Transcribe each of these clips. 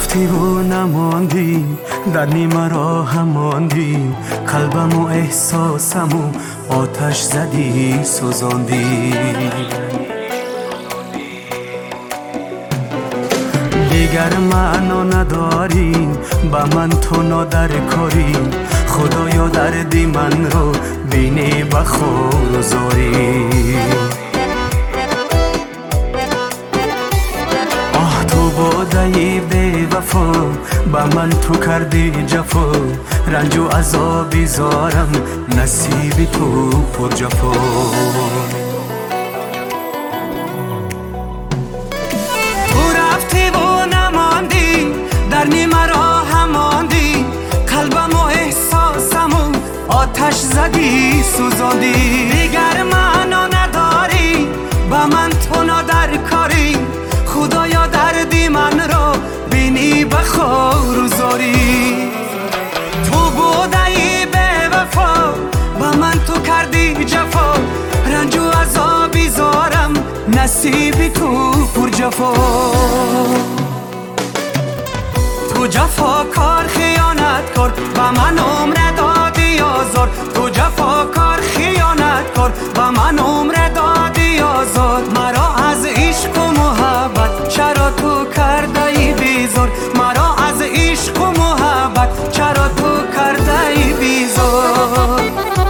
رفتی و نماندی، در نیمه راه ماندی، قلبم و احساسم و آتش زدی سوزاندی. دیگر معنا نداری، با من تو نادر کاری، خدایا دردی من رو بینی بخور و زاری. آه تو بادهی بی وفا، با من تو کردی جفا، رنج و عذابی زارم نصیبی تو پر جفا. در نیمه راه ماندی، قلبم و احساسم و آتش زدی سوزاندی. دیگر معنا نداری، با من تو نادر کاری، خدایا دردی من رو بینی بخور و زاری. تو بودی به وفا، با من تو کردی جفا، رنج و عذابی زارم نصیبی تو پر جفا. تو جفاکار خیانت کار، با من عمر دادی آزار. تو جفاکار خیانت کار، با من عمر دادی آزار. مرا از عشق و محبت چرا تو کرده ای بیزار، مرا از عشق و محبت چرا تو کرده ای بیزار.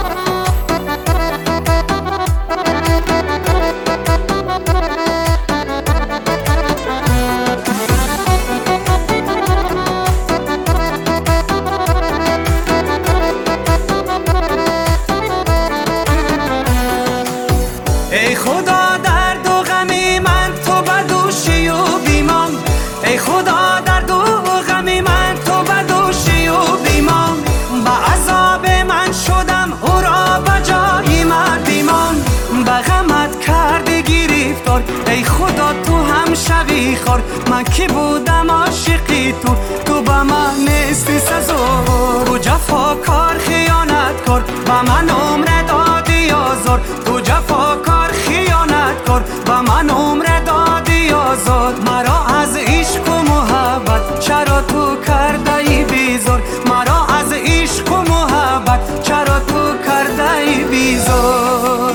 ای خدا درد و غمی من تو بدوشی و بیمان، ای خدا درد و غمی من تو بدوشی و بیمان. با عذاب من شدم او را بجایی مردیمان، با غمت کردی گریفتار، ای خدا تو هم شوی خار. من کی بودم عاشقی تو، تو با من نیستی سزار. تو جفاکار خیانت کار، با من عمر دادی آزار. تو جفاکار خیانت کار، با من عمر دادی آزاد. مرا از عشق و محبت چرا تو کرده ای بیزار، مرا از عشق و محبت چرا تو کرده ای بیزار.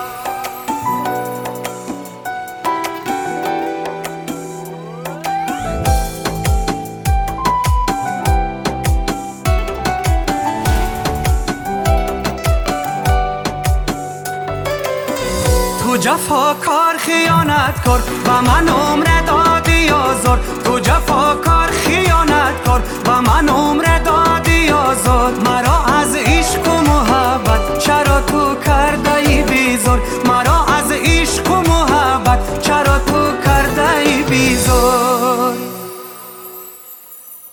تو جفاکار خیانت کار، با من عمر دادی آزار. تو جفاکار خیانت کار، با من عمر دادی آزاد. مرا از عشق و محبت چرا تو کرده ای بیزار،